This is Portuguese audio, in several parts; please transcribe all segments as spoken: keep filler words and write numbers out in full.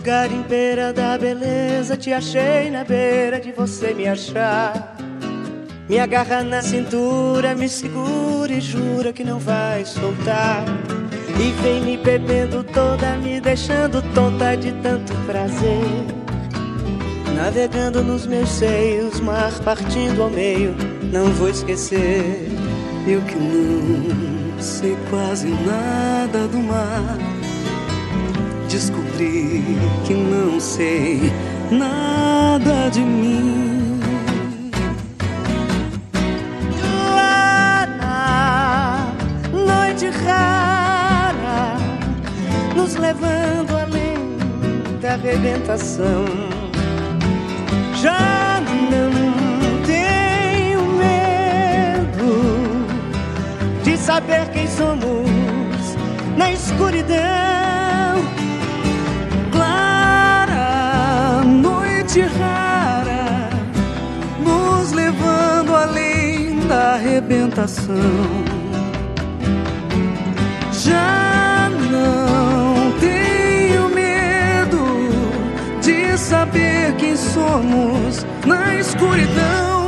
Garimpeira da beleza, te achei na beira de você me achar. Me agarra na cintura, me segura e jura que não vai soltar. E vem me bebendo toda, me deixando tonta de tanto prazer. Navegando nos meus seios, mar partindo ao meio, não vou esquecer. Eu que não sei quase nada do mar, descobri que não sei nada de mim. Lá na noite rara, nos levando além da arrebentação, já não tenho medo de saber quem somos na escuridão. Clara, noite rara, nos levando além da arrebentação. Já não tenho medo de saber quem somos na escuridão.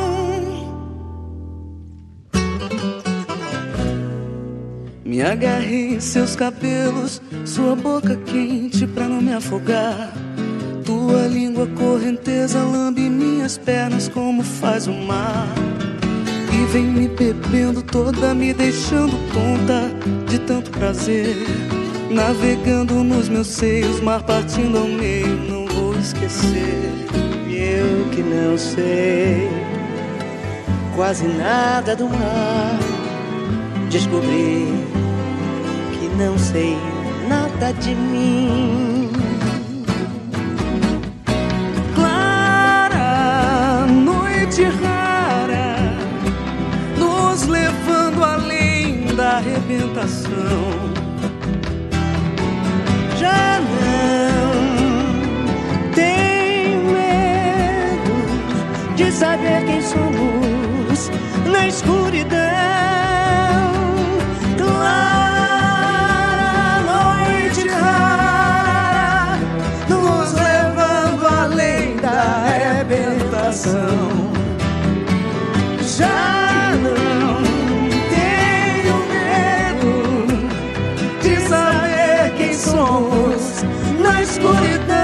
Me agarrei em seus cabelos, sua boca quente pra não me afogar. Tua língua correnteza lambe minhas pernas como faz o mar. E vem me bebendo toda, me deixando tonta de tanto prazer. Navegando nos meus seios, mar partindo ao meio, não vou esquecer. Eu que não sei quase nada do mar, descobri que não sei nada de mim. Clara, noite rara, nos levando além da arrebentação. Já não tenho medo de saber quem somos na escuridão. Clara, noite rara, nos levando além da arrebentação. Já não tenho medo de saber quem somos na escuridão.